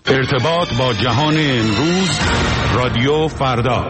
ارتباط با جهان امروز، رادیو فردا.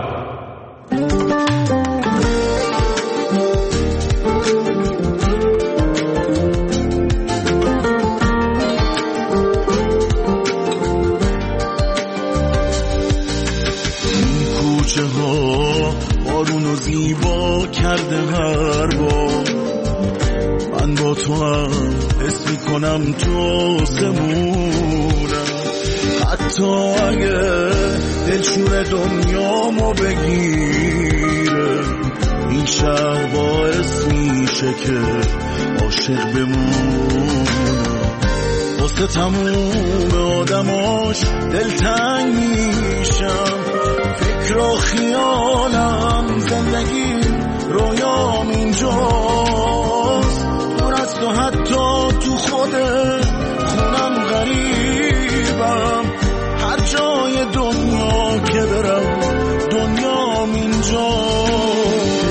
این کوچه ها بارونو زیبا کرده هر بار، من با تو هم حس میکنم تو آسمونم، حتی اگه دلشور دنیامو بگیره، این شهر باعث میشه که عاشق بمونم. واسه تموم آدماش دلتنگ میشم، فکر و خیالم، زندگی رویام اینجاست، دور از تو حتی تو خود خونم غریبم، هر جای دنیا که برم دنیام اینجاست.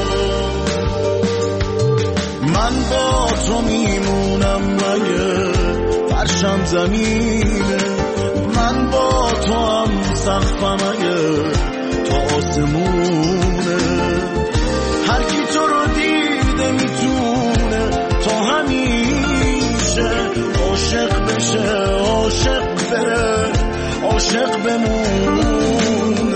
من با تو میمونم مگه فرشم زمینه، من با تو هم سقفم اگه تا آسمونه، هر کی تو رو دیده میتونه تا همیشه عاشق بشه، عاشق بره، عاشق بمونه.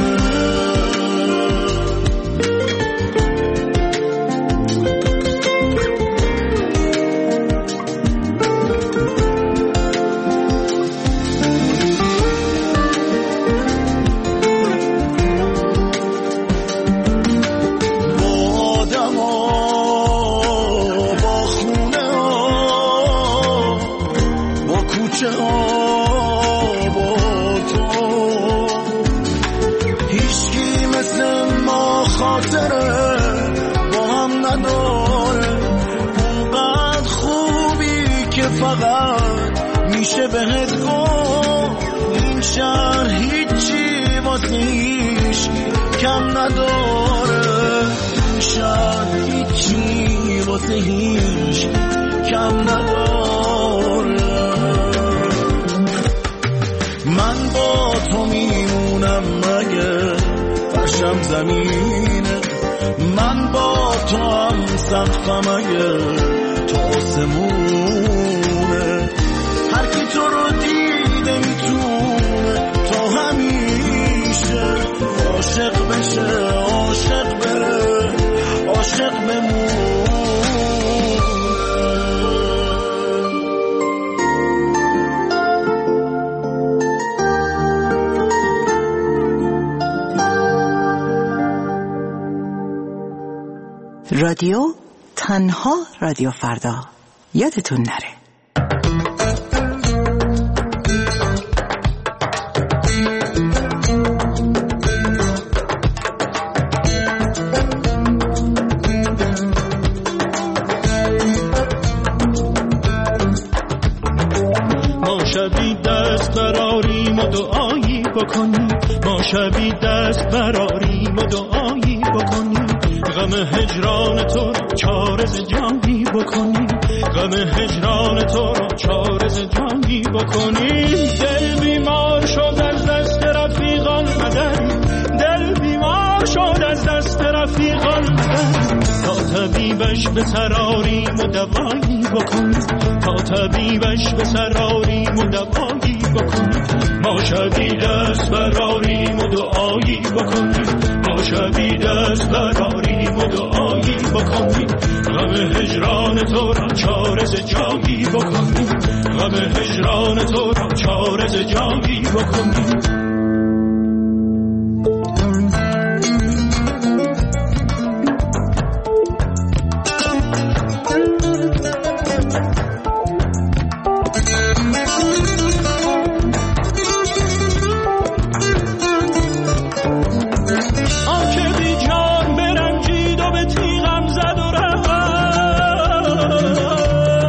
فقط میشه بهت گفت این شهر هیچی واسه هیچ کم نداره، این شهر هیچی واسه هیچ کم نداره. من با تو میمونم مگه فرشم زمینه، من با تو هم سقفم اگه تا آسمونه، هر کی تو رو دیده میتونه تا همیشه عاشق بشه، عاشق بره، عاشق بمونه. رادیو تنها رادیو فردا، یادتون نره. ما شبی دست براریم و دعایی بکنیم، ما شبی دست براریم و دعایی بکنیم، غم هجران تو را چارز جانی بکنیم، غم هجران تو را چارز جانی بکنیم. دل بیمار شد از دست رفیقان مدن، دل بیمار شد از دست رفیقان مدن، تا طبیبش به سراریم و دوایی بکنیم، تا طبیبش به سراریم و دوایی بکنیم. ما شبی دست براریم و دعایی بکنیم، ما شبی دست براریم و دعایی بکنیم، غم هجران تو را چارز جانی بکنیم، غم هجران تو را چارز جانی بکنیم.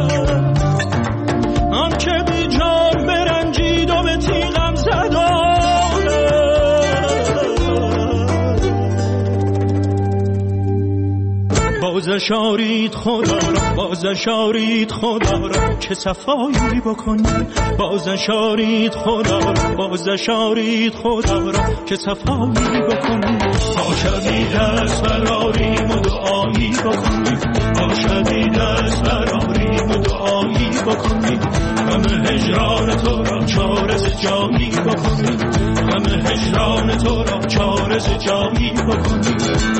آن که بی جان برنجید و به تیغم زد بازش آرید خدا را، بازش آرید خدا را که صفایی بکنی. بازش آرید خدا را، بازش آرید خدا را که صفایی بکنی. تا شبی دست براریم و دعایی بکنی، تا شبی دست براریم و دعایی بکنی. غم هجران تو را چارز جایی بکنی، غم هجران تو را چارز جایی بکنی.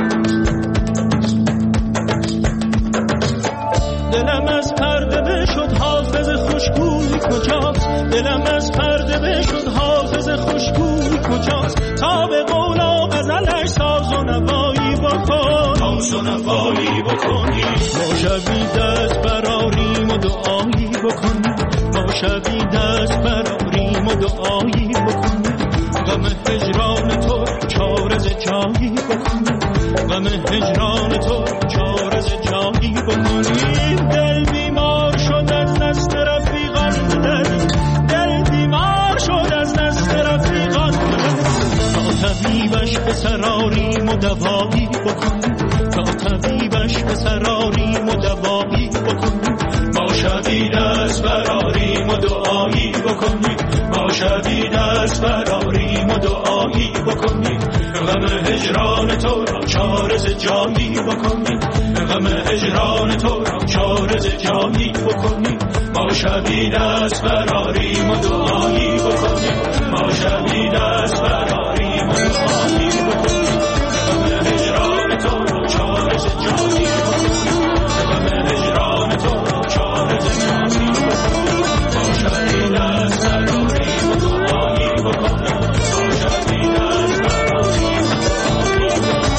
دلم از پرده بشد حافظ خوشگوی کجاست، دلم از پرده بشد حافظ خوشگوی کجاست. تا به قول و غزلش ساز و نوایی بکن، ساز و نوایی بکنی. ما شبی دست براریم و دعایی بکنی، ما شبی دست براریم و دعایی بکنی. غم هجران تو چارز جایی بکنی، غم هجران تو چارز جایی بکنی. دل بیمار شد از دست رفیقان، دل بیمار شد از دست رفیقان. تا طبیبش به سراریم و دوایی بکنی، تا طبیبش به سراریم و دوایی بکنی. ما شبی دست براریم و دعایی بکنی، ما شبی دست براریم و دعایی بکنی. غم هجران تو را چارز جایی بکنی، غم هجران تو را چارز جایی بکنی. ما شبی دست براریم و دعایی بکنی، ما شبی دست براریم و دعایی بکنی. غم هجران تو را چارز جایی بکنی، غم هجران تو را چارز جایی بکنی. ما شبی دست براریم و دعایی بکنی، ما شبی دست براریم و دعایی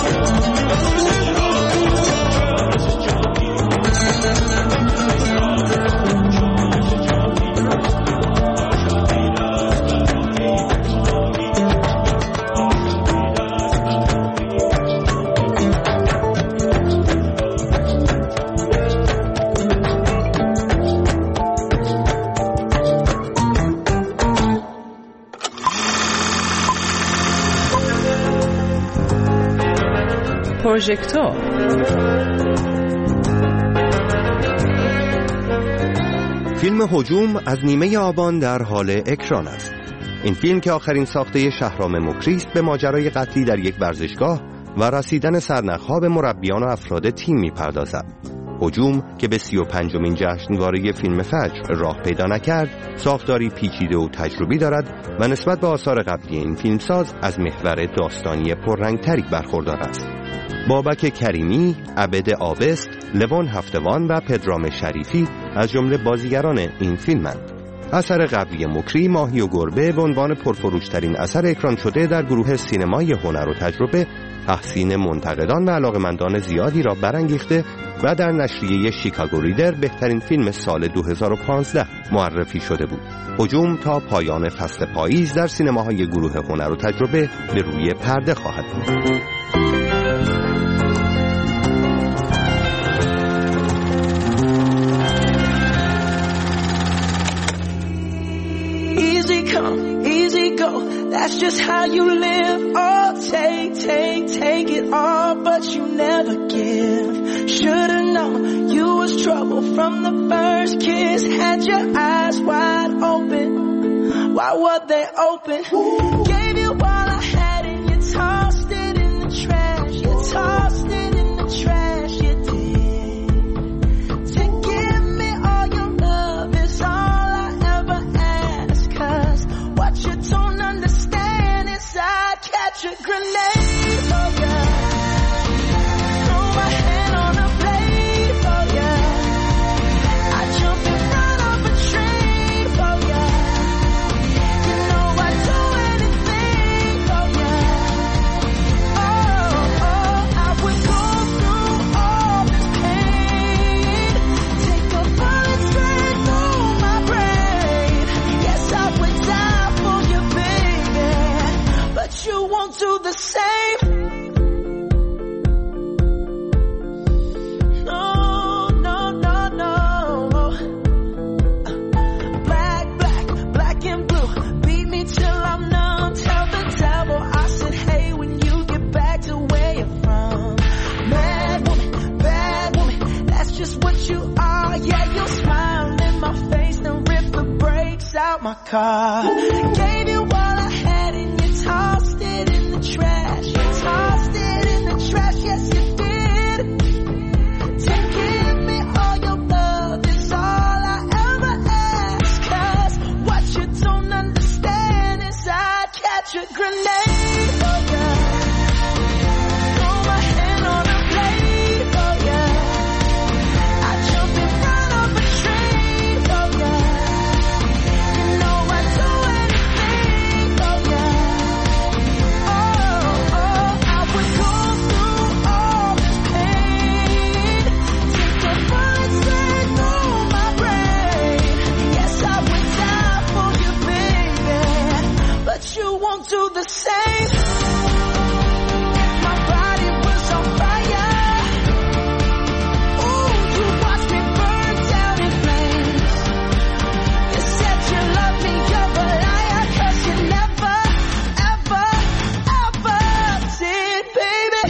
پروژکتور. فیلم هجوم از نیمه آبان در حال اکران است. این فیلم که آخرین ساخته شهرام مکری است به ماجرای قتلی در یک ورزشگاه و رسیدن سرنخ‌ها به مربیان و افراد تیم می‌پردازد. هجوم که به 35مین جشنواره فیلم فجر راه پیدا نکرد، ساختاری پیچیده و تجربی دارد و نسبت به آثار قبلی این فیلمساز از محور داستانی پررنگ‌تری برخوردار است. بابک کریمی، عبد آبست، لوان هفتوان و پدرام شریفی از جمله بازیگران این فیلمند. اثر قبلی مکری، ماهی و گربه، به عنوان پرفروشترین اثر اکران شده در گروه سینمای هنر و تجربه، تحسین منتقدان و علاقه‌مندان زیادی را برانگیخته و در نشریه شیکاگو ریدر بهترین فیلم سال 2015 معرفی شده بود. هجوم تا پایان فصل پاییز در سینماهای گروه هنر و تجربه به روی پرده خواهد بود. That's just how you live. Oh, take it all, but you never give. Should've known you was trouble from the first kiss. Had your eyes wide open. Why were they open? Gave you all I had and you tossed it in the trash. You tossed it in the trash, you did. To give me all your love is all I ever ask. 'Cause what you don't understand is I catch a grenade for ya. Throw my hand on a blade for ya. I jump in front of a train for ya. You know I'd do anything for ya. Oh, I would go through all this pain. Take a bullet straight through my brain. Yes, I would die for you, baby, but you won't do the same. car. Gave you all I had and you tossed it in the trash. You tossed it in the trash, yes you did. To give me all your love is all I ever ask. 'Cause what you don't understand is I'd catch a grenade for you. Throw my hand on a blade for you. I'd jump in front of a train for you. You know I'd do anything for you. Oh, I would go through all this pain. Take a bullet straight through my brain. Yes, I would die for you, baby. But you won't do the same. If my body was on fire, ooh, you watch me burn down in flames. You said you love me, you're a liar, 'cause you never, ever, ever did, baby.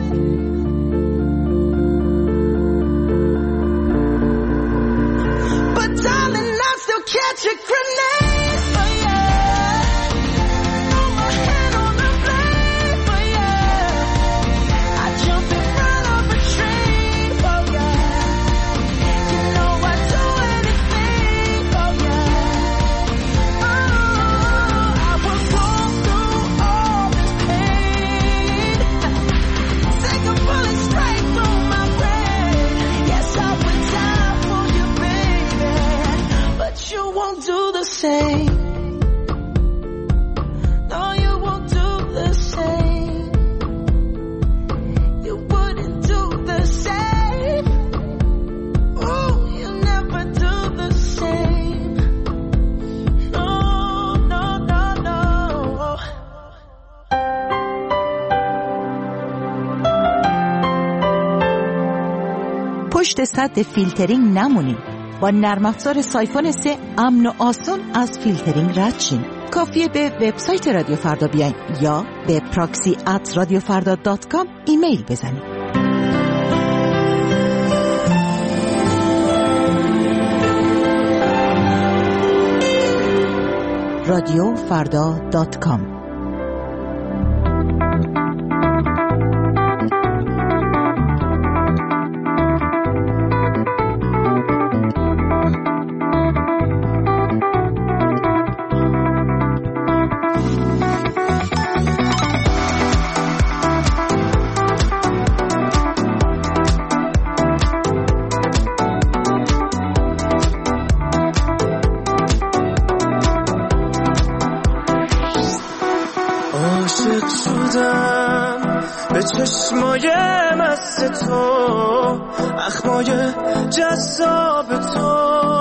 But darling, I still catch a grenade for you. Throw my hand on the blade for you. I jump in front of a train for you. You know I'd do anything for you. Oh, I will go through all this pain. Take a bullet straight through my brain. Yes, I would die for you, baby. But you won't do the same. No, you won't do the same. You wouldn't do the same. Ooh, you never do the same. No, no, no, no. پشت سد فیلترینگ نمونید. با نرم افزار سایفون 3 امن و آسون از فیلترینگ رد شین. کافیه به وبسایت رادیو فردا بیاین یا به proxy@radiofarda.com ایمیل بزنید. radiofarda.com عاشق شدم به چشمای مست تو، اخمای جذاب تو،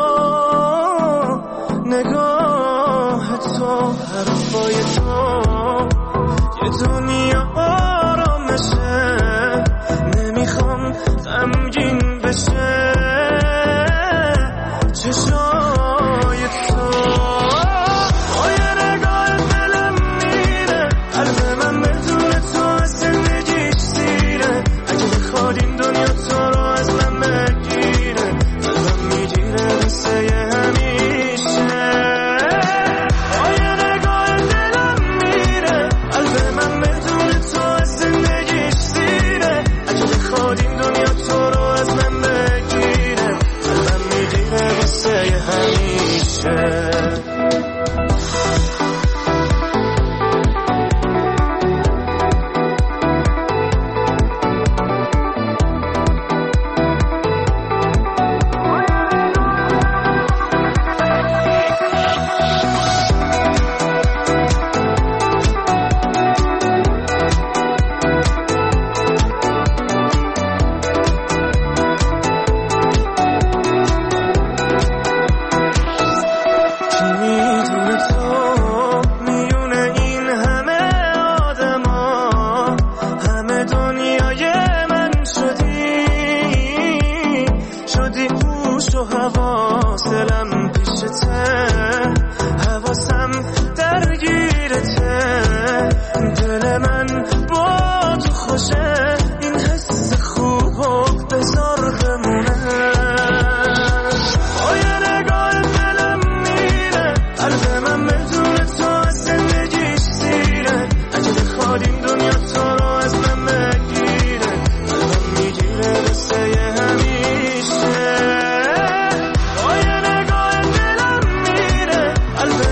نگاه تو، حرفای تو، یه دنیا آرامشه، نمیخوام غمگین بشه، چشای تو با یه نگاه دلم میره، قلب من بدون تو از زندگیش سیره، اگه بخواد این دنیا تو رو از من بگیره، قلبم میگیره مثل یه همیشه. با یه نگاه دلم میره، قلب من بدون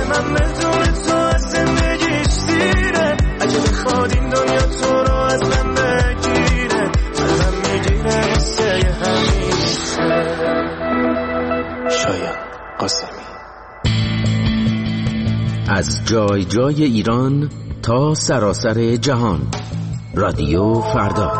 من بدون تو از زندگیش سیره. اگه بخواد این دنیا تو رو از من بگیره، ازم میگیره حسه همیشه. شایان قاسمی. از جای جای ایران تا سراسر جهان، رادیو فردا.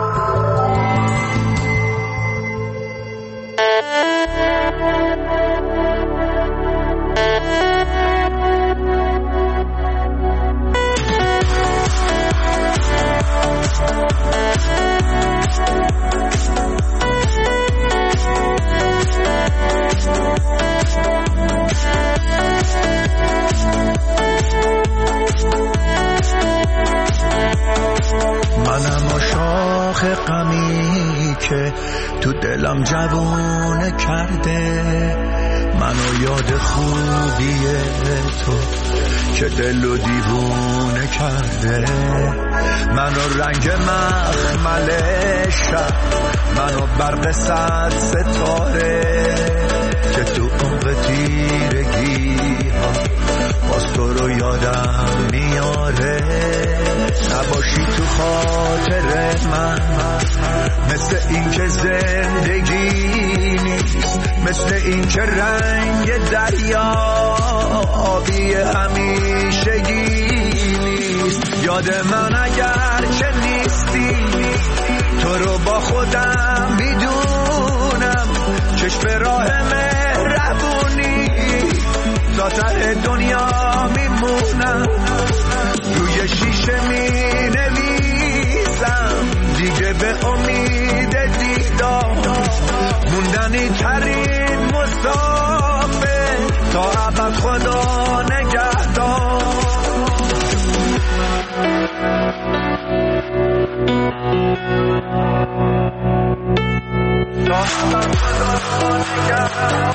غمی که تو دلم جوونه کرده، منو یاد خوبی تو که دلو دیوونه کرده. منو رنگ مخمل شب، منو برق صد ستاره که تو عمق تیرگی ها باز تو رو یادم میاره. نباشی تو خاطر من مثل این که زندگی نیست، مثل این که رنگ دریا آبی همیشگی نیست. یاد من اگر که نیستی، تو رو با خودم میدونم، چشم راه مهربونی تا ته دنیا میمونم. روی شیشه می نویسم دیگه به امید دیدار، موندنی ترین مسافر تا ابد خدا نگهدار. تا ابد خدا نگهدار.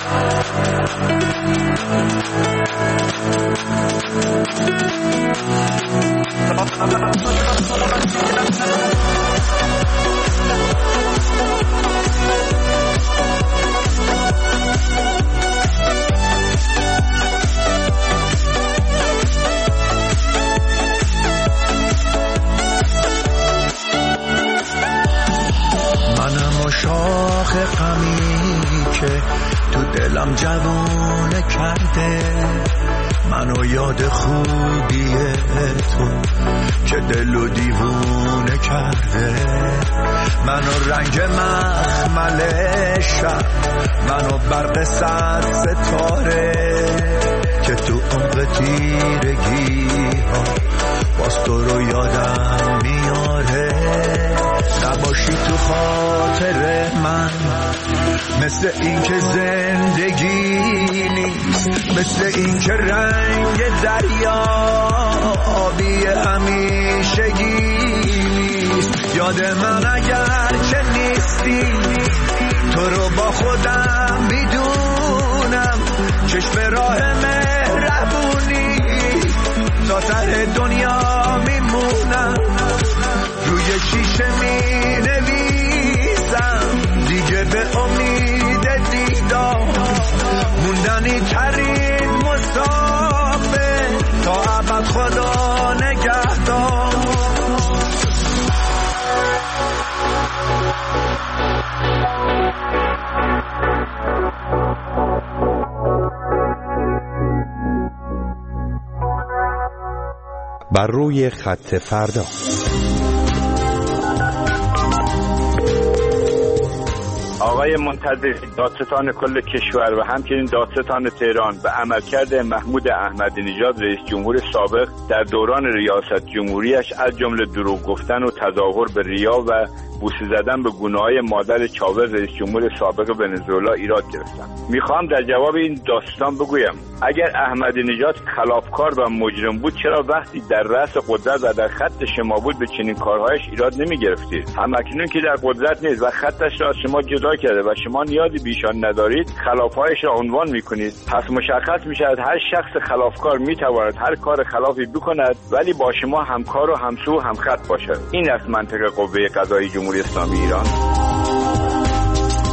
منم و شاخ غمی که تو دلم جوونه کرده، منو یاد خوبی تو که دلو دیوونه کرده. منو رنگ مخمل شب، منو برق صد ستاره که تو عمق تیرگی ها باز تو رو یادم میاره. نباشی تو خاطر من مثل این که زندگی نیست، مثل این که رنگ دریا آبی همیشگی نیست. یاد من اگر که نیستی، تو رو با خودم میدونم، چشم راه مهربونی تا ته دنیا میمونم. روی شیشه می نویسم دیگه به امید دیدار، موندنی ترین مسافر تا ابد خدا نگهدار. بر روی خط فردا. آقای منتظری، دادستان کل کشور و همچنین دادستان تهران به عملکرد محمود احمدی نژاد رئیس جمهور سابق در دوران ریاست جمهوریش از جمله دروغ گفتن و تظاهر به ریا و بوسه زدن به گونه‌های مادر چاوز رئیس جمهور سابق ونزوئلا ایراد گرفتم. میخوام در جواب این داستان بگویم اگر احمدی نژاد خلافکار و مجرم بود، چرا وقتی در رأس قدرت و در خط شما بود به چنین کارهایش ایراد نمیگرفتید؟ همکنون که در قدرت نیست و خطش را از شما جدا کرده و شما نیازی بیشان ندارید، خلافهایش را عنوان میکنید. پس مشخص میشود هر شخص خلافکار میتواند هر کار خلافی بکند ولی با شما همکار و همسو همخط باشد. این است منطق قوه قضاییه جمهوری اسلامی ایران.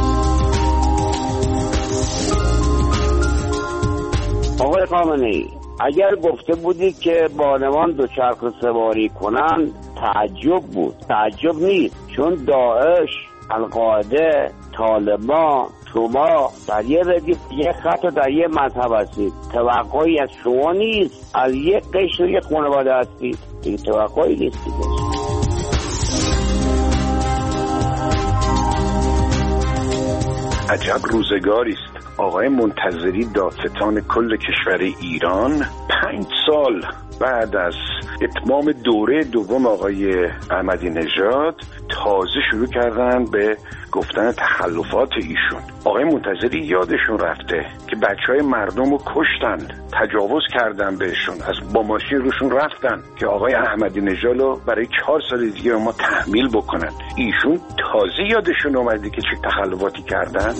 آقای خامنه‌ای، اگر گفته بودید که بانوان دوچرخه سواری کنن تعجب بود. تعجب نیست، چون داعش، القاعده، طالبان، شما در یه ردیف یه خط و در یه مذهب هستید. توقعی از شما نیست، از یک قشر یک خانواده هستید، این توقعی نیست دیگه. عجب روزگاری است. آقای منتظری دادستان کل کشور ایران 5 سال بعد از اتمام دوره دوم آقای احمدی نژاد تازه شروع کردن به گفتن تخلفات ایشون. آقای منتظری یادشون رفته که بچهای مردم رو کشتن، تجاوز کردن بهشون، از با ماشین روشون رفتن که آقای احمدی نژاد رو برای 4 سال دیگه ما تحمیل بکنن. ایشون تازه یادشون اومده که چه تخلفاتی کردن.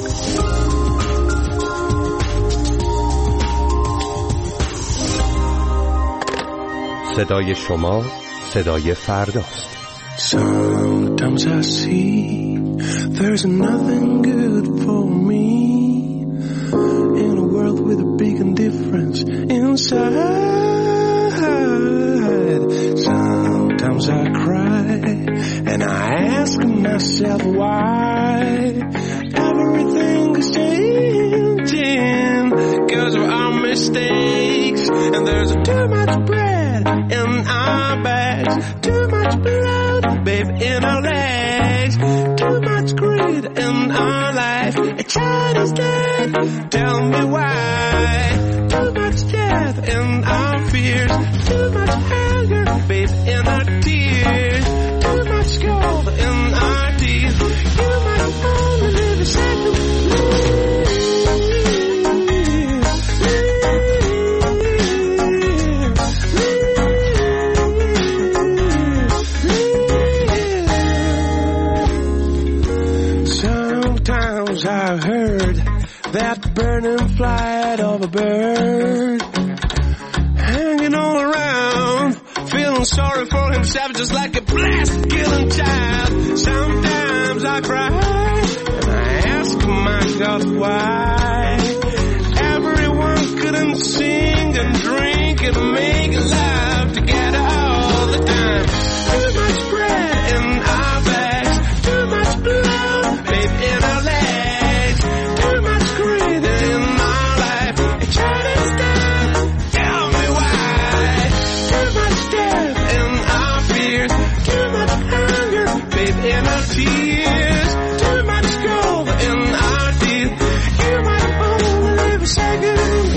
صدای شما صدای فرداست. Sometimes I see there's nothing good for me in a world with a big indifference inside. Sometimes I cry and I ask myself why everything is changing because of our mistakes, and there's too much bread in our bags, too much blood, babe, in our legs, too much greed in our life. A child is dead, tell me why. Too much death in our fears, too much anger, babe, in our tears, too much gold in our teeth. You might only live a second. I heard that burning flight of a bird hanging all around, feeling sorry for himself just like a blast killing child. Sometimes I cry and I ask my God why everyone couldn't sing and drink and make love together all the time. Too much bread in our bags, too much blood, babe, in our legs. In our tears, too much gold in our teeth. You might only live a second.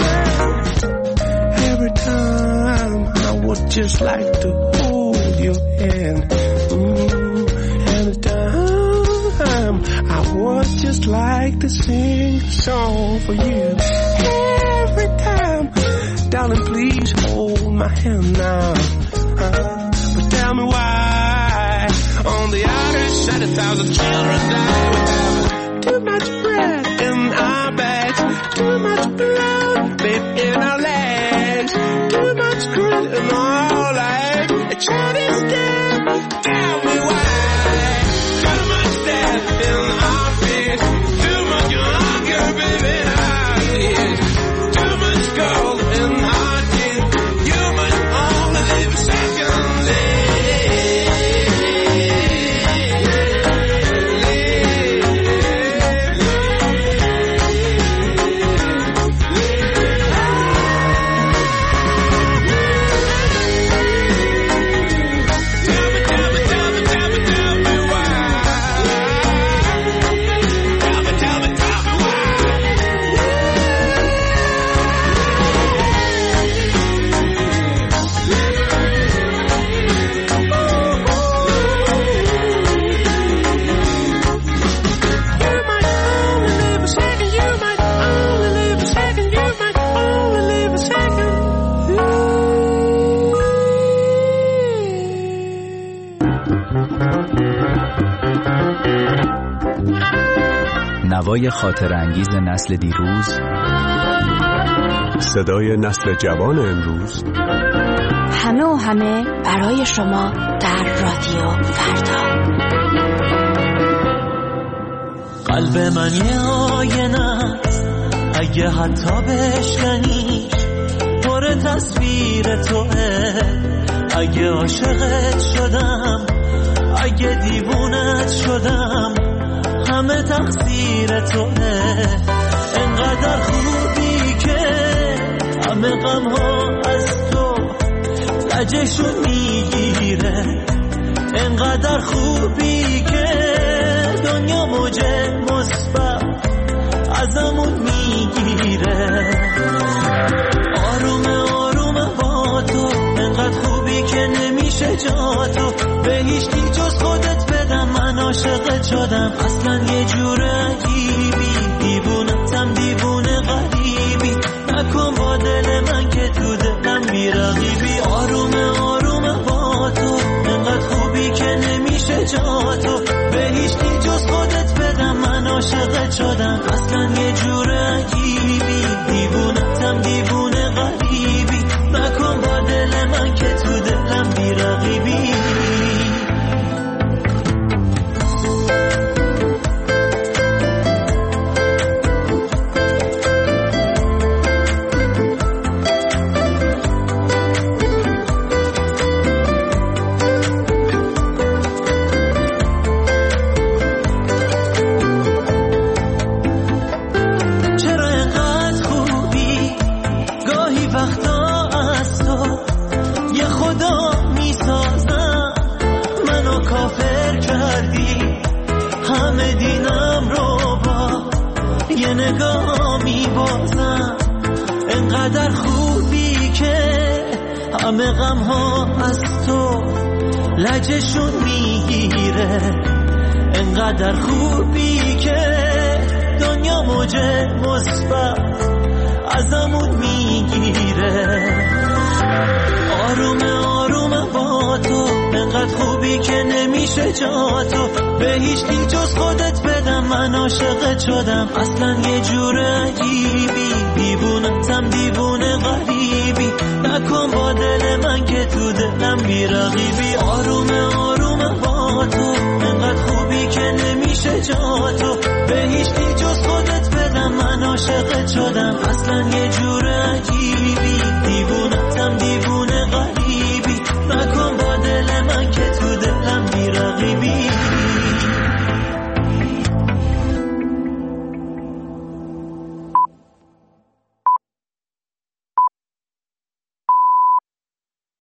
Every time I would just like to hold your hand. Every time I would just like to sing a song for you. Every time, darling, please hold my hand now. But tell me why. On the outer side, 1,000 children die without too much bread in our bags, too much blood, babe, in our legs, too much grit in our life. A child is dead, tell me why. Too much death in our fears, too much hunger, baby, in our tears, too much gold in our teeth. You must only live a second. نوای خاطر انگیز نسل دیروز، صدای نسل جوان امروز، همه و همه برای شما در رادیو فردا. قلب من یه آینه است، اگه حتی بشکنیش پر پر تصویر توه. اگه عاشقت شدم، اگه دیوونت شدم، همه تقصیر توه. انقدر خوبی که همه غم ها از تو لجشون میگیره. انقدر خوبی که دنیا موج مثبت ازمون میگیره. آرومه آرومه با تو، انقدر خوبی که نمیشه جا تو. به هیچ کی جز خودت بدم، من عاشقت شدم. اصلا یه جور عجیبی، دیوونتم دیوونه غریبی. نکن با دل من که تو دلم بی‌رقیبی. آرومه آرومه با تو، انقدر خوبی که نمیشه جا تو. به هیچ کی جز خودت بدم، من عاشقت شدم. اصلا یه جور عجیبی، دیوونتم دیوونه غریبی. نکن با دل من که تو دلم بی‌رقیبی. انقدر خوبی که همه غم ها از تو لجشون میگیره. انقدر خوبی که دنیا موج مثبت ازمون میگیره. آرومه آرومه با تو، انقدر خوبی که نمیشه جا تو. به هیچ کی جز خودت بدم، من عاشقت شدم. اصلا یه جور عجیبی، دیوونتم دیوونه غریبی. نکن با دل من که تو دلم بی‌رقیبی. آرومه آرومه با تو، انقدر خوبی که نمیشه جا تو. به هیچ کی جز خودت بدم، من عاشقت شدم. اصلا یه جور عجیبی،